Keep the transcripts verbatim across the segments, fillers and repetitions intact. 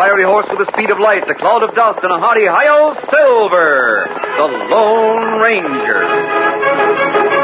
fiery horse with the speed of light, the cloud of dust, and a hearty hi-yo, Silver, the Lone Ranger.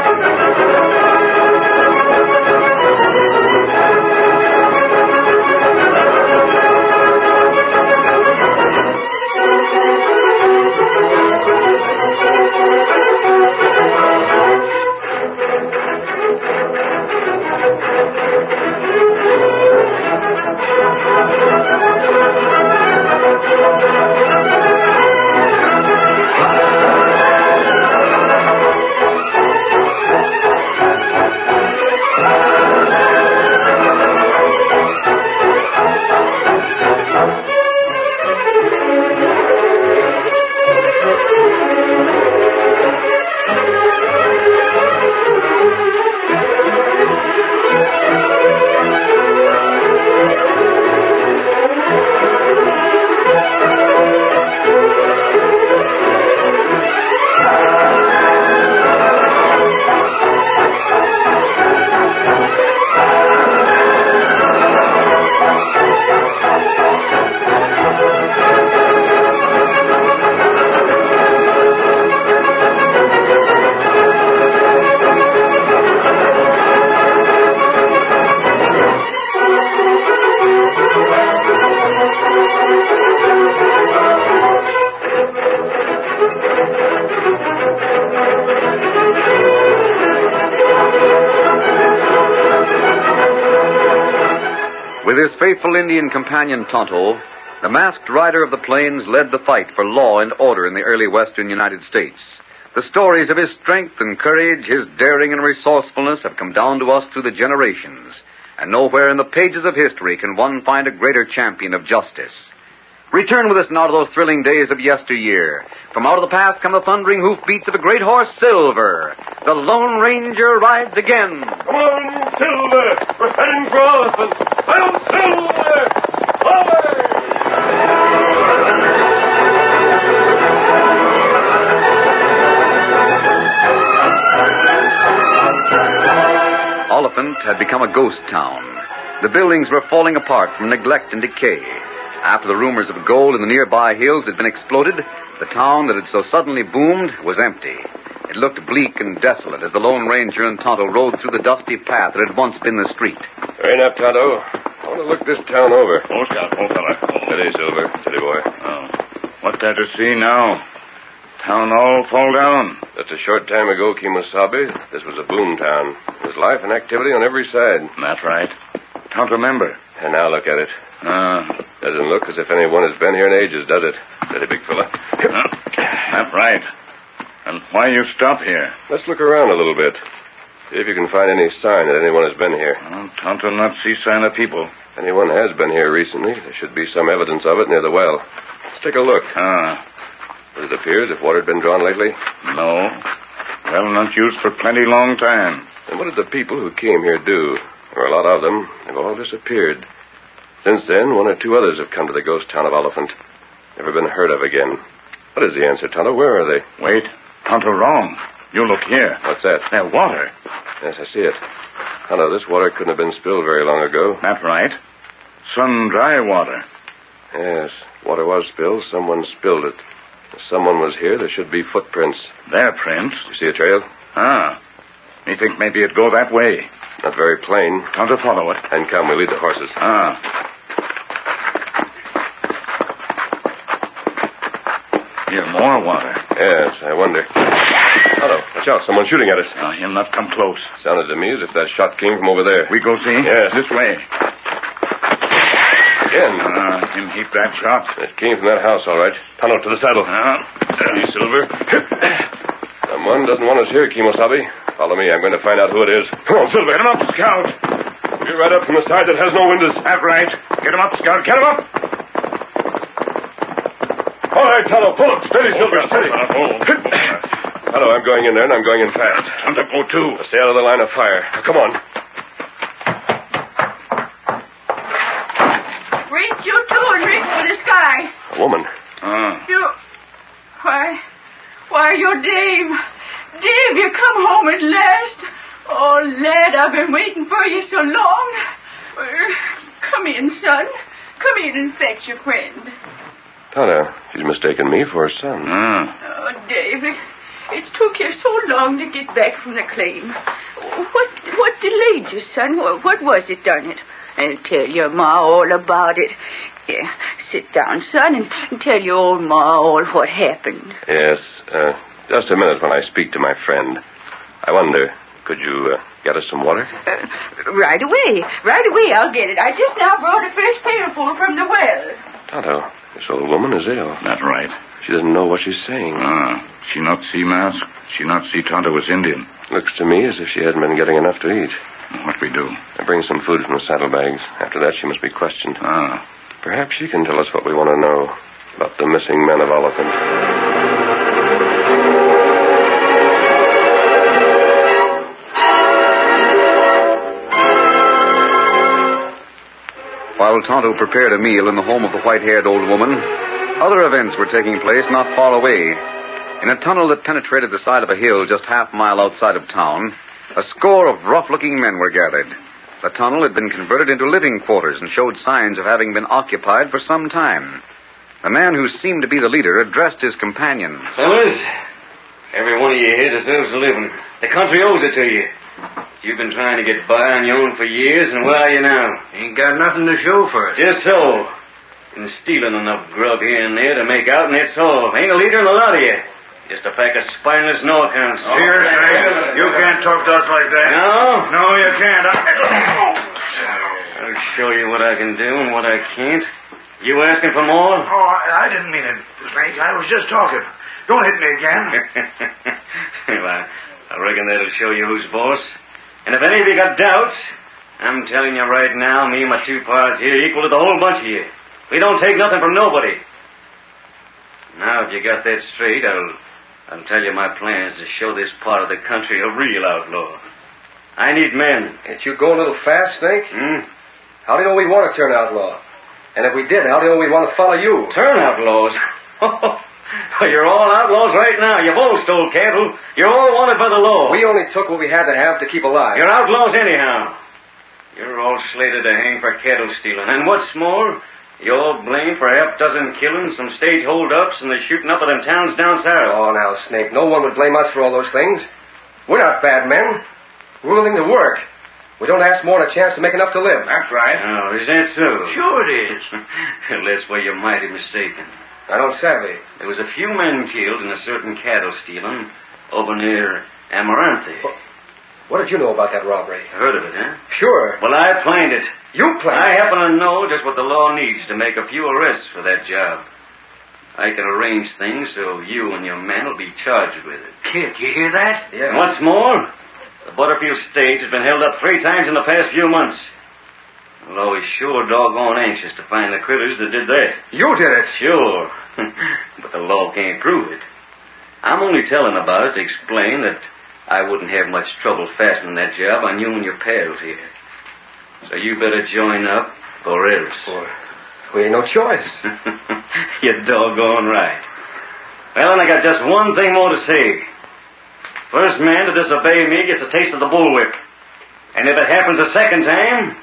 With his faithful Indian companion Tonto, the masked rider of the plains led the fight for law and order in the early western United States. The stories of his strength and courage, his daring and resourcefulness have come down to us through the generations, and nowhere in the pages of history can one find a greater champion of justice. Return with us now to those thrilling days of yesteryear. From out of the past come the thundering hoofbeats of a great horse, Silver. The Lone Ranger rides again. Come on, Silver! We're heading for Elephant! I'm Silver! Away! Oliphant had become a ghost town. The buildings were falling apart from neglect and decay. After the rumors of gold in the nearby hills had been exploded, the town that had so suddenly boomed was empty. It looked bleak and desolate as the Lone Ranger and Tonto rode through the dusty path that had once been the street. Hurry enough, Tonto. I want to look this town over. Oh, Scout, oh, fella. Oh. Steady, Silver. Steady, boy. Oh. What's there to see now? Town all fall down. Just a short time ago, Kemosabe, this was a boom town. There was life and activity on every side. That's right. Don't remember. And now look at it. Uh, Doesn't look as if anyone has been here in ages, does it? Steady, big fella. uh, that's right. And why you stop here? Let's look around a little bit. See if you can find any sign that anyone has been here. Well, Tonto not see sign of people. Anyone has been here recently. There should be some evidence of it near the well. Let's take a look. Ah. Does it appear as if water had been drawn lately? No. Well, not used for plenty long time. And what did the people who came here do? There were a lot of them. They've all disappeared. Since then, one or two others have come to the ghost town of Elephant. Never been heard of again. What is the answer, Tonto? Where are they? Wait. Tonto wrong. You look here. What's that? There, water. Yes, I see it. Tonto, this water couldn't have been spilled very long ago. That's right. Sun dry water. Yes, water was spilled. Someone spilled it. If someone was here, there should be footprints. Their prints. You see a trail? Ah. Me think maybe it go that way. Not very plain. Tonto follow it. And come, we lead the horses. Ah. Here, more water. Yes, I wonder. Tonto, watch out. Someone's shooting at us. Ah, he'll not come close. Sounded to me as if that shot came from over there. We go see? Yes. This way. Again. Ah, him heap that shot. It came from that house, all right. Tonto, to the saddle. Ah. Steady, Silver. Someone doesn't want us here, Kemosabe. Follow me. I'm going to find out who it is. Come on, Silver. Get him up, Scout. You're right up from the side that has no windows. That's right. Get him up, Scout. Get him up. All right, Tonto. Pull up. Steady, Silver. Steady. Uh, oh. Tonto, I'm going in there, and I'm going in fast. Tonto, go too. Stay out of the line of fire. Now, come on. Reach, you two, and reach for the sky. A woman. Ah. You... Why... Why, you're Dave. Dave, you come home at last. Oh, lad, I've been waiting for you so long. Uh, come in, son. Come in and fetch your friend. Tonto, she's mistaken me for her son. Ah. Oh, David, it's took you so long to get back from the claim. What what delayed you, son? What, what was it done it? I'll tell your ma all about it. Here, sit down, son, and, and tell your old ma all what happened. Yes, uh, just a minute when I speak to my friend. I wonder, could you uh, get us some water? Uh, right away. Right away, I'll get it. I just now brought a fresh pailful from the well. Tonto, this old woman is ill. That's right. She doesn't know what she's saying. Ah. She not see mask? She not see Tonto was Indian? Looks to me as if she hasn't been getting enough to eat. What we do? I bring some food from the saddlebags. After that, she must be questioned. Ah. Perhaps she can tell us what we want to know about the missing men of Oliphant. While Tonto prepared a meal in the home of the white-haired old woman, other events were taking place not far away. In a tunnel that penetrated the side of a hill just half a mile outside of town, a score of rough-looking men were gathered. The tunnel had been converted into living quarters and showed signs of having been occupied for some time. The man who seemed to be the leader addressed his companions. Fellas, every one of you here deserves a living. The country owes it to you. You've been trying to get by on your own for years, and where are you now? Ain't got nothing to show for it. Just so. Been stealing enough grub here and there to make out, and that's all. Ain't a leader in the lot of you. Just a pack of spineless no-accounts. Here, Snake, you can't talk to us like that. No? No, you can't. I... I'll show you what I can do and what I can't. You asking for more? Oh, I, I didn't mean it, Snake. I was just talking. Don't hit me again. Well, I, I reckon that'll show you who's boss. And if any of you got doubts, I'm telling you right now, me and my two pards here equal to the whole bunch of you. We don't take nothing from nobody. Now, if you got that straight, I'll, I'll tell you my plans to show this part of the country a real outlaw. I need men. Can't you go a little fast, Snake? Hmm? How do you know we want to turn outlaw? And if we did, how do you know we want to follow you? Turn outlaws? Well, you're all outlaws right now. You've all stole cattle. You're all wanted by the law. We only took what we had to have to keep alive. You're outlaws anyhow. You're all slated to hang for cattle stealing. And what's more, you're all blamed for a half dozen killings, some stage hold-ups, and the shooting up of them towns down south. Oh, now, Snake, no one would blame us for all those things. We're not bad men. We're willing to work. We don't ask more than a chance to make enough to live. That's right. Oh, is that so? Sure it is. Well, that's where you're mighty mistaken. I don't savvy. There was a few men killed in a certain cattle stealing over near Amaranthe. What, what did you know about that robbery? Heard of it, huh? Sure. Well, I planned it. You planned I it? happen to know just what the law needs to make a few arrests for that job. I can arrange things so you and your men will be charged with it. Kid, you hear that? Yeah. And what's more, the Butterfield stage has been held up three times in the past few months. The law is sure doggone anxious to find the critters that did that. You did it. Sure. But the law can't prove it. I'm only telling about it to explain that I wouldn't have much trouble fastening that job on you and your pals here. So you better join up, or else. Boy, we ain't no choice. You're doggone right. Well, and I got just one thing more to say. First man to disobey me gets a taste of the bullwhip. And if it happens a second time,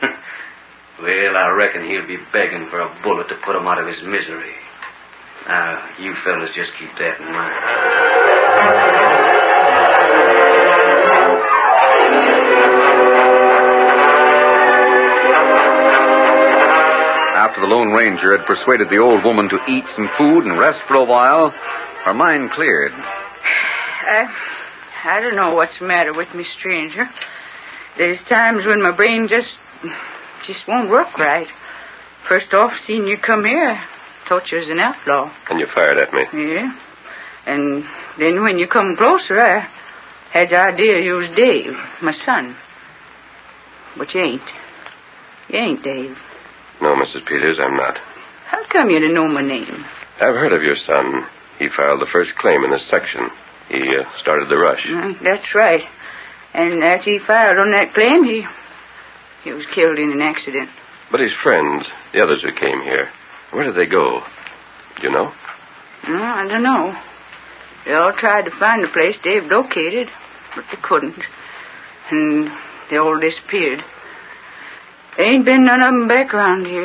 well, I reckon he'll be begging for a bullet to put him out of his misery. Now, you fellas just keep that in mind. After the Lone Ranger had persuaded the old woman to eat some food and rest for a while, her mind cleared. I, I don't know what's the matter with me, stranger. There's times when my brain just, just won't work right. First off, seeing you come here, I thought you was an outlaw. And you fired at me. Yeah. And then when you come closer, I had the idea you was Dave, my son. But you ain't. You ain't Dave. No, Missus Peters, I'm not. How come you to know my name? I've heard of your son. He filed the first claim in this section. He uh, started the rush. Mm, that's right. And after he filed on that claim, he he was killed in an accident. But his friends, the others who came here, where did they go? Do you know? No, I don't know. They all tried to find the place Dave located, but they couldn't. And they all disappeared. There ain't been none of them back around here.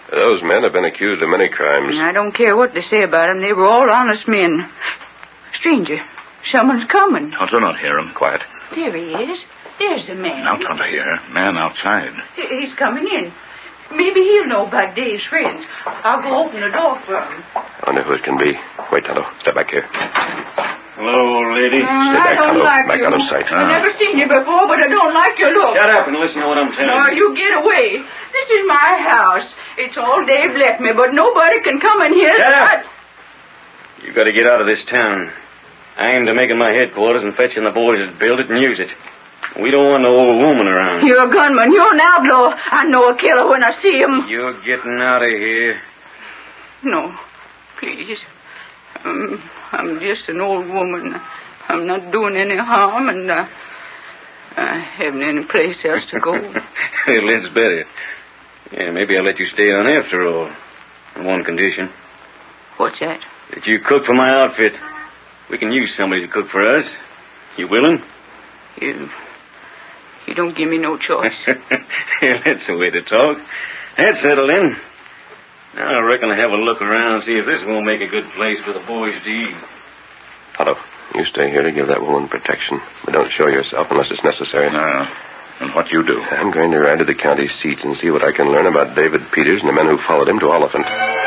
Those men have been accused of many crimes. I don't care what they say about them. They were all honest men. Stranger, someone's coming. Tonto, not hear him. Quiet. There he is. There's the man. Now, Tonto, here. Man outside. He- He's coming in. Maybe he'll know about Dave's friends. I'll go open the door for him. I wonder who it can be. Wait, Tonto. Step back here. Hello, old lady. Uh, Stay I back, don't Tonto. like Back you. out of sight. I've never seen you before, but I don't like your look. Shut up and listen to what I'm telling No, you. you get away. This is my house. It's all Dave left me, but nobody can come in here. Shut up. I- You got to get out of this town. I aim to make it my headquarters and fetching the boys that build it and use it. We don't want no old woman around. You're a gunman. You're an outlaw. I know a killer when I see him. You're getting out of here. No, please. Um, I'm just an old woman. I'm not doing any harm, and uh, I haven't any place else to go. Well, that's better. Yeah, maybe I'll let you stay on after all. On one condition. What's that? That you cook for my outfit. We can use somebody to cook for us. You willing? You... You don't give me no choice. Yeah, that's the way to talk. That's settled in. Now I reckon I'll have a look around and see if this won't make a good place for the boys to eat. Tonto, you stay here to give that woman protection. But don't show yourself unless it's necessary. No. And what you do? I'm going to ride to the county seats and see what I can learn about David Peters and the men who followed him to Oliphant.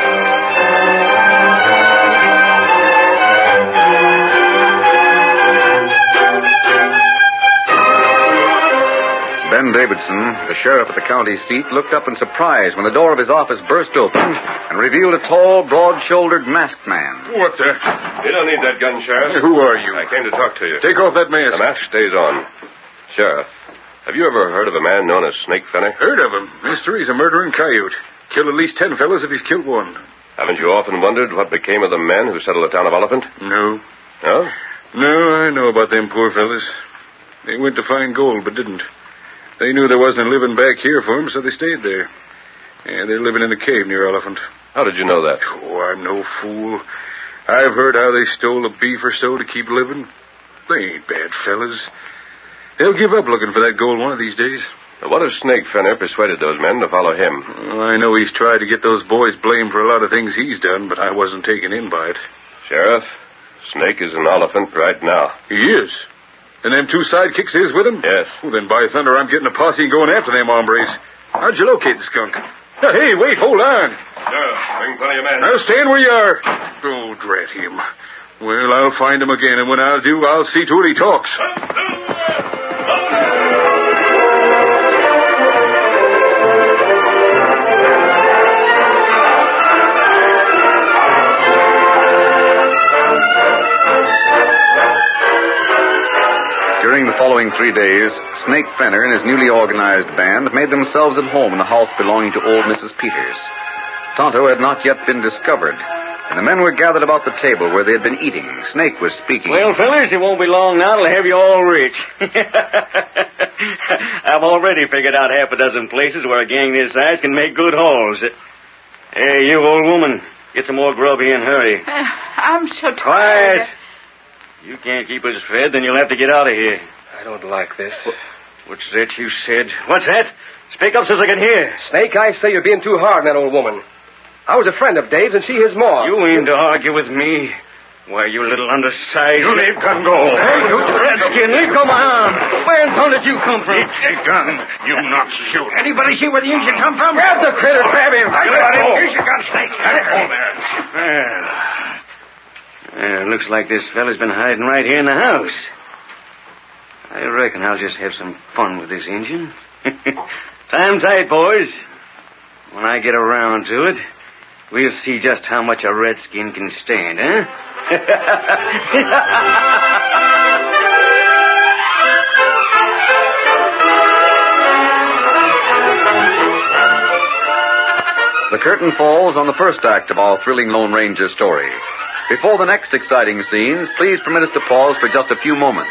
Ben Davidson, the sheriff at the county seat, looked up in surprise when the door of his office burst open and revealed a tall, broad-shouldered, masked man. What's that? You don't need that gun, Sheriff. Who are you? I came to talk to you. Take off that mask. The mask stays on. Sheriff, have you ever heard of a man known as Snake Fenner? Heard of him. Mister, he's a murdering coyote. Killed at least ten fellas if he's killed one. Haven't you often wondered what became of the men who settled the town of Oliphant? No. No? No, I know about them poor fellas. They went to find gold, but didn't. They knew there wasn't a living back here for them, so they stayed there. Yeah, they're living in a cave near Oliphant. How did you know that? Oh, I'm no fool. I've heard how they stole a beef or so to keep living. They ain't bad fellas. They'll give up looking for that gold one of these days. What if Snake Fenner persuaded those men to follow him? Well, I know he's tried to get those boys blamed for a lot of things he's done, but I wasn't taken in by it. Sheriff, Snake is in Oliphant right now. He is? And them two sidekicks is with him? Yes. Well, then, by thunder, I'm getting a posse and going after them hombres. How'd you locate the skunk? Now, hey, wait, hold on. Sheriff, bring plenty of men. Now, stand where you are. Oh, drat him. Well, I'll find him again, and when I do, I'll see to it he talks. During the following three days, Snake Fenner and his newly organized band made themselves at home in the house belonging to old Missus Peters. Tonto had not yet been discovered, and the men were gathered about the table where they had been eating. Snake was speaking. Well, fellas, it won't be long now till I have you all rich. I've already figured out half a dozen places where a gang this size can make good hauls. Hey, you old woman, get some more grub here and hurry. Uh, I'm so tired. Quiet. You can't keep us fed, then you'll have to get out of here. I don't like this. What's that you said? What's that? Speak up so I can hear. Snake, I say you're being too hard on that old woman. I was a friend of Dave's, and she his ma. You aim to argue with me? Why, you little undersized... You leave gun go. Hey, you redskin, leave go my arm. Where in hell did you come from? Take gun. You not shoot. Anybody see where the Indian come from? Grab the critter, grab him. I got him. Here's your gun, Snake. Let it go there. Well, well, looks like this fella's been hiding right here in the house. I reckon I'll just have some fun with this Injun. Time tight, boys. When I get around to it, we'll see just how much a redskin can stand, huh? The curtain falls on the first act of our thrilling Lone Ranger story. Before the next exciting scenes, please permit us to pause for just a few moments.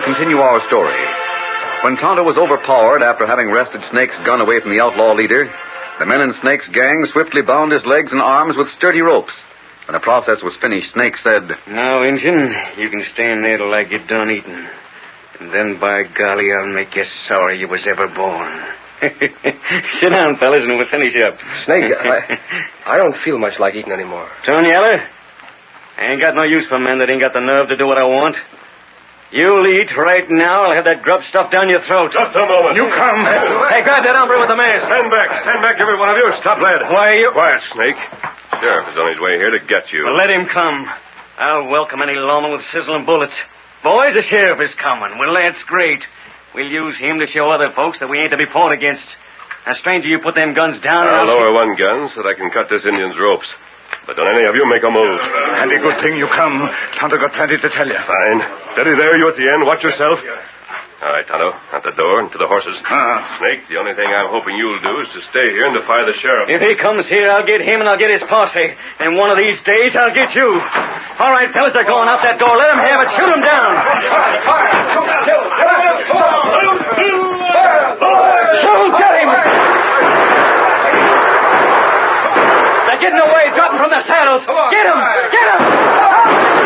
continue our story. When Tonto was overpowered after having wrested Snake's gun away from the outlaw leader, the men in Snake's gang swiftly bound his legs and arms with sturdy ropes. When the process was finished, Snake said, "Now, Injun, you can stand there till I get done eating. And then, by golly, I'll make you sorry you was ever born." Sit down, fellas, and we'll finish up. Snake, I, I don't feel much like eating anymore. Tony Yeller, I ain't got no use for men that ain't got the nerve to do what I want. You'll eat right now. I'll have that grub stuffed down your throat. Just a moment. You come. Hey, grab that hombre with the mask. Stand back. Stand back, every one of you. Stop, lad. Why are you... Quiet, Snake. Sheriff is on his way here to get you. Well, let him come. I'll welcome any lawman with sizzling bullets. Boys, the sheriff is coming. Well, that's great. We'll use him to show other folks that we ain't to be fought against. Now, stranger, you put them guns down... I'll lower one gun so that I can cut this Indian's ropes. But don't any of you make a move. And a good thing you come. Tonto got plenty to tell you. Fine. Steady there, you at the end. Watch yourself. All right, Tonto. Out the door and to the horses. Ah. Snake, the only thing I'm hoping you'll do is to stay here and defy the sheriff. If he comes here, I'll get him and I'll get his posse. And one of these days, I'll get you. All right, fellas, they're going out that door. Let them have it. Shoot them down. Shoot, get him. They're getting away, dropping from their saddles. Get him. Get him.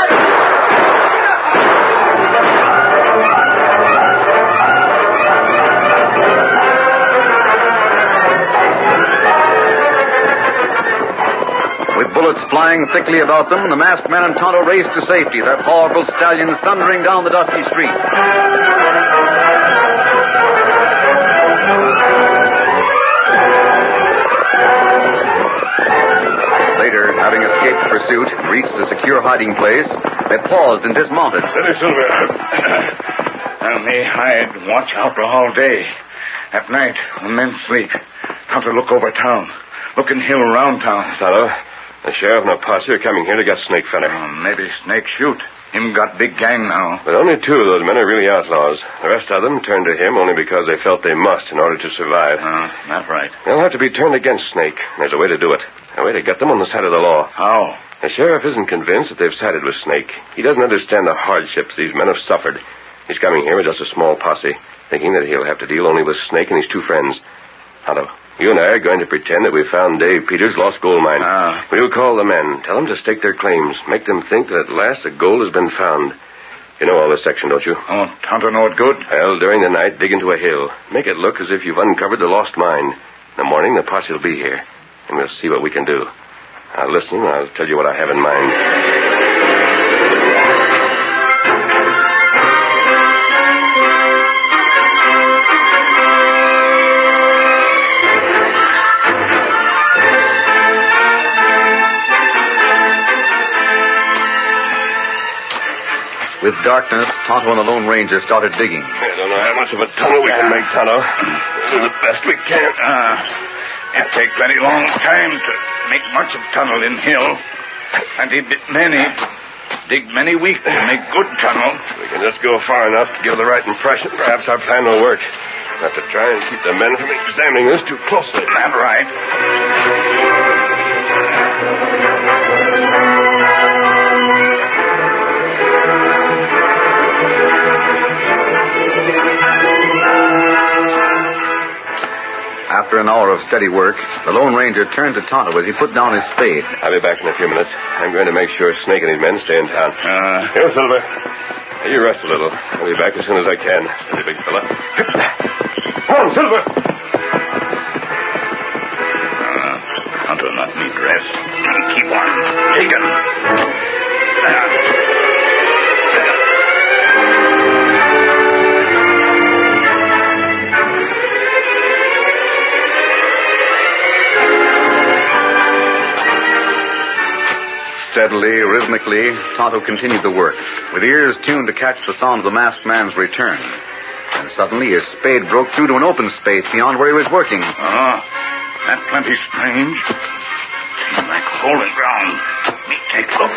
With bullets flying thickly about them, the masked men and Tonto raced to safety, their powerful stallions thundering down the dusty street. Later, having escaped pursuit and reached a secure hiding place, they paused and dismounted. Steady, Silver. And me hide, watch out all day. At night, when men sleep, Tonto look over town. Look in hill around town. Tonto, the sheriff and a posse are coming here to get Snake feller. Oh, maybe Snake shoot. Him got big gang now. But only two of those men are really outlaws. The rest of them turned to him only because they felt they must in order to survive. Uh, that's right. They'll have to be turned against Snake. There's a way to do it. A way to get them on the side of the law. How? The sheriff isn't convinced that they've sided with Snake. He doesn't understand the hardships these men have suffered. He's coming here with just a small posse, thinking that he'll have to deal only with Snake and his two friends. Tonto, you and I are going to pretend that we found Dave Peters' lost gold mine. Ah. We'll call the men, tell them to stake their claims, make them think that at last the gold has been found. You know all this section, don't you? Oh, Tonto know it good? Well, during the night, dig into a hill. Make it look as if you've uncovered the lost mine. In the morning, the posse will be here, and we'll see what we can do. Now, listen, I'll tell you what I have in mind. With darkness, Tonto and the Lone Ranger started digging. I don't know how much of a tunnel we can make, Tonto. We'll do the best we can. Ah, it take plenty long time to make much of tunnel in hill. And he did many, dig many weeks to make good tunnel. We can just go far enough to give the right impression. Perhaps our plan will work. We'll have to try and keep the men from examining this too closely. That's right. After an hour of steady work, the Lone Ranger turned to Tonto as he put down his spade. I'll be back in a few minutes. I'm going to make sure Snake and his men stay in town. Uh, Here, Silver. Now, you rest a little. I'll be back as soon as I can. Steady, big fella. Come on, Silver. Uh, Tonto not need rest. Keep on digging. Uh, Steadily, rhythmically, Tonto continued the work, with ears tuned to catch the sound of the masked man's return. And suddenly his spade broke through to an open space beyond where he was working. Oh, that's plenty strange. Seems like a hole in ground. Me take a look.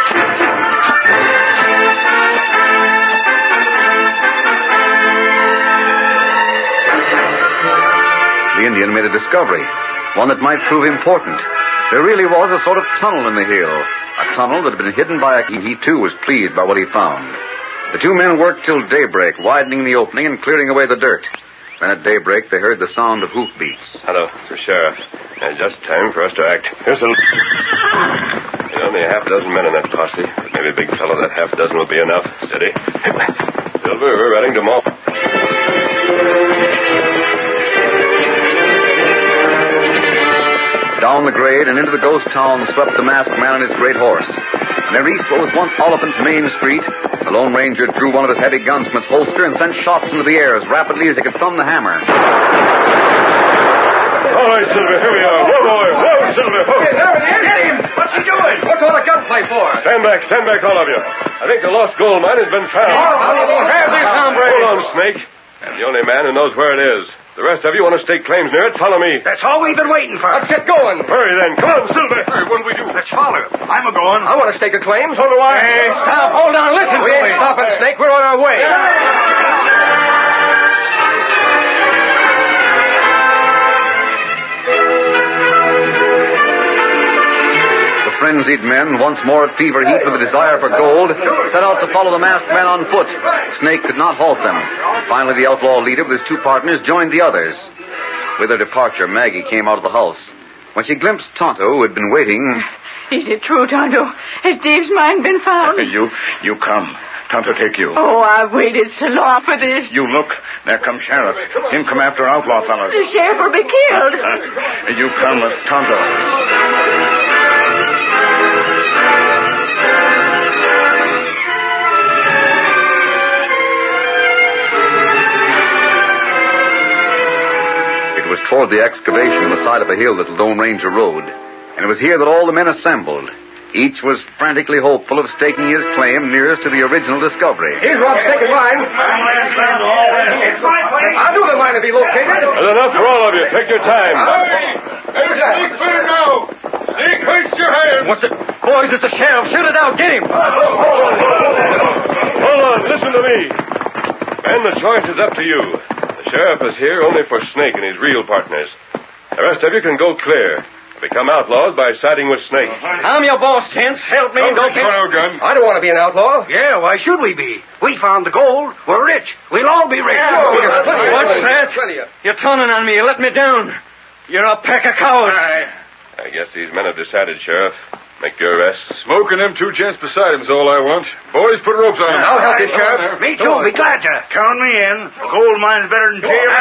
The Indian made a discovery, one that might prove important. There really was a sort of tunnel in the hill, a tunnel that had been hidden by a... He, too, was pleased by what he found. The two men worked till daybreak, widening the opening and clearing away the dirt. Then at daybreak, they heard the sound of hoofbeats. Hello, it's the sheriff. And just time for us to act. Here's a... There's only a half dozen men in that posse. But maybe, big fellow, that half dozen will be enough. Steady. Silver, we're riding to Malt. Down the grade and into the ghost town swept the masked man and his great horse. When they reached what was once Oliphant's main street, the Lone Ranger drew one of his heavy guns from its holster and sent shots into the air as rapidly as he could thumb the hammer. All right, Silver, here we are. Whoa, boy. Whoa, Silver. Whoa. Hey, there it is. Get him! What's he doing? What's all the gunplay for? Stand back, stand back, all of you. I think the lost gold mine has been found. Have this, hombre. Hold on, Snake. I'm the only man who knows where it is. The rest of you want to stake claims near it? Follow me. That's all we've been waiting for. Let's get going. Hurry, then. Come on, Silver. Hey, what'll we do? Let's follow. I'm a going. I want to stake a claim. So do I. Hey, stop. Hold on. Listen. We ain't stopping, Snake. We're on our way. The frenzied men, once more at fever heat with a desire for gold, set out to follow the masked men on foot. Snake could not halt them. Finally, the outlaw leader with his two partners joined the others. With their departure, Maggie came out of the house. When she glimpsed Tonto, who had been waiting... Is it true, Tonto? Has Dave's mine been found? You, you come. Tonto take you. Oh, I've waited so long for this. You look. There comes Sheriff. Him come after outlaw fellows. The sheriff will be killed. Uh, you come with Tonto. It was toward the excavation on the side of a hill that the Lone Ranger rode, and it was here that all the men assembled. Each was frantically hopeful of staking his claim nearest to the original discovery. Here's where I'm staking mine. I knew the mine would be located. There's enough for all of you. Take your time. Hey, Snake, put it now. Snake, hoist your hand. What's it? Boys, it's the sheriff. Shoot it out. Get him. Hold on. Listen to me. Men, the choice is up to you. The sheriff is here only for Snake and his real partners. The rest of you can go clear. Become outlaws by siding with Snake. I'm your boss, Tense. Help me. Don't Don't get get... a gun. I don't want to be an outlaw. Yeah, why should we be? We found the gold. We're rich. We'll all be rich. What's that? You're turning on me. You let me down. You're a pack of cowards. I guess these men have decided, Sheriff. Make your arrests. Smoking them two gents beside him's all I want. Boys, put ropes on him. I'll help you, Sheriff. Me too. Be glad to. Count me in. The gold mine's better than jail.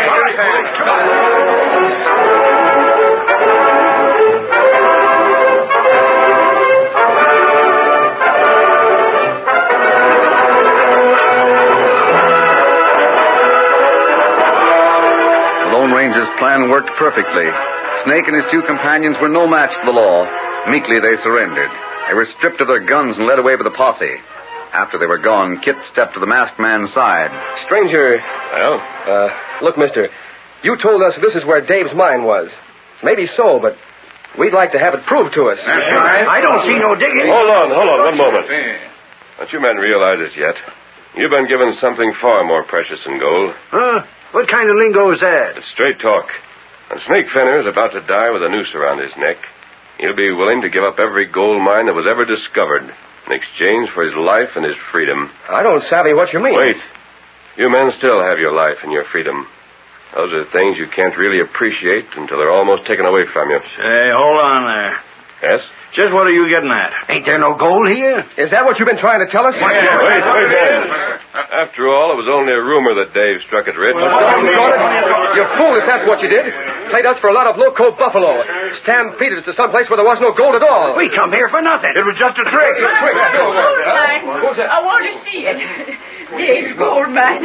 Ranger's plan worked perfectly. Snake and his two companions were no match for the law. Meekly they surrendered. They were stripped of their guns and led away with the posse. After they were gone, Kit stepped to the masked man's side. Stranger. Well? Uh, look, mister, you told us this is where Dave's mine was. Maybe so, but we'd like to have it proved to us. That's right. I don't see no digging. Hold on, hold on, one moment. Don't you men realize it yet? You've been given something far more precious than gold. Huh? What kind of lingo is that? It's straight talk. When Snake Fenner is about to die with a noose around his neck, he'll be willing to give up every gold mine that was ever discovered in exchange for his life and his freedom. I don't savvy what you mean. Wait. You men still have your life and your freedom. Those are things you can't really appreciate until they're almost taken away from you. Say, hold on there. Yes? Just what are you getting at? Ain't there no gold here? Is that what you've been trying to tell us? Wait, wait, wait. After all, it was only a rumor that Dave struck it rich. Doggone it. You fool us, that's what you did. Played us for a lot of low-coat buffalo. Stampeded us to some place where there was no gold at all. We come here for nothing. It was just a trick. Gold mine. I want to see it. Dave's gold mine.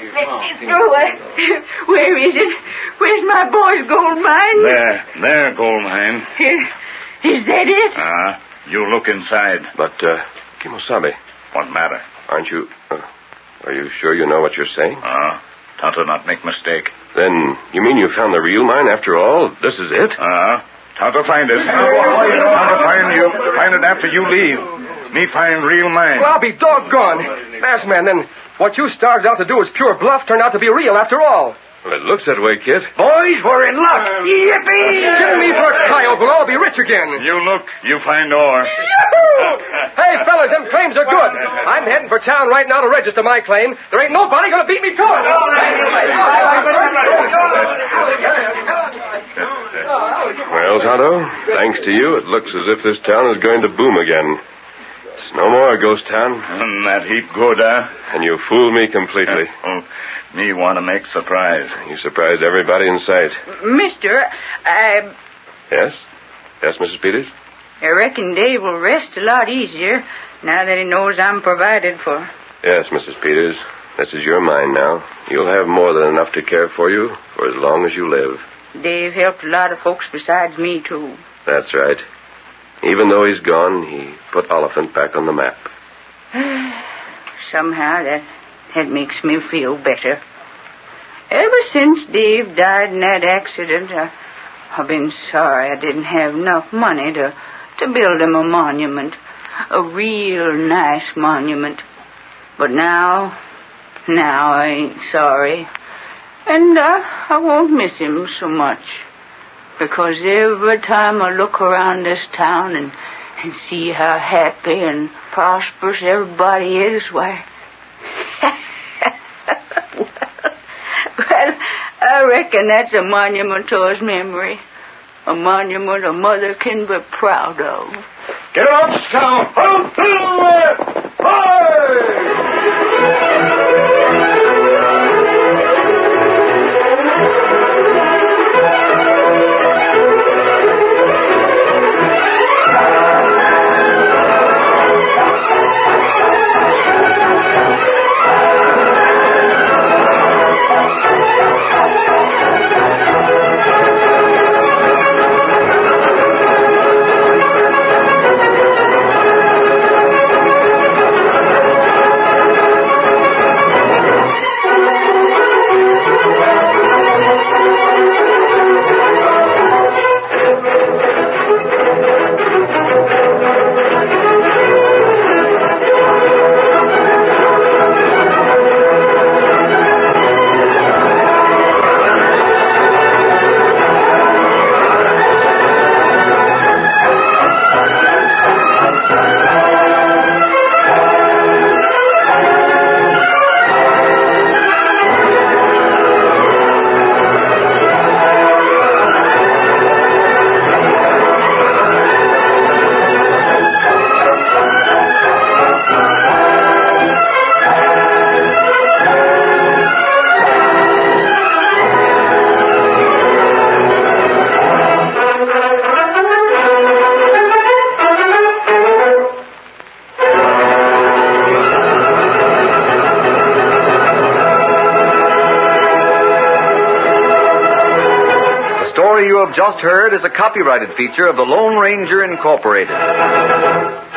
Oh, uh, where is it? Where's my boy's gold mine? There, there, gold mine. Is that it? Ah, uh, you look inside. But, uh, Kimosabe. What matter? Aren't you, uh, are you sure you know what you're saying? Ah, uh, Tonto not make mistake. Then, you mean you found the real mine after all? This is it? Ah, uh, Tonto find it. Tonto find you, find it after you leave. Me find real mine. Well, I'll be doggone. Masked man, then what you started out to do was pure bluff turned out to be real after all. Well, it looks that way, Kit. Boys, we're in luck. Yippee! Give me for a coyote, we'll all be rich again. You look, you find ore. Yahoo! Hey, fellas, them claims are good. I'm heading for town right now to register my claim. There ain't nobody gonna beat me to it. Well, Tonto, thanks to you, it looks as if this town is going to boom again. It's no more a ghost town. And that heap good, huh? And you fooled me completely. Oh, me want to make surprise. You surprised everybody in sight. Mister, I, Yes? Yes, Missus Peters? I reckon Dave will rest a lot easier now that he knows I'm provided for. Yes, Missus Peters. This is your mine now. You'll have more than enough to care for you for as long as you live. Dave helped a lot of folks besides me, too. That's right. Even though he's gone, he put Oliphant back on the map. Somehow that, that makes me feel better. Ever since Dave died in that accident, I, I've been sorry I didn't have enough money to, to build him a monument. A real nice monument. But now, now I ain't sorry. And uh, I won't miss him so much. Because every time I look around this town and, and see how happy and prosperous everybody is, why... well, I reckon that's a monument to his memory. A monument a mother can be proud of. Get up, Scout! Hold Silver! You have just heard is a copyrighted feature of the Lone Ranger Incorporated.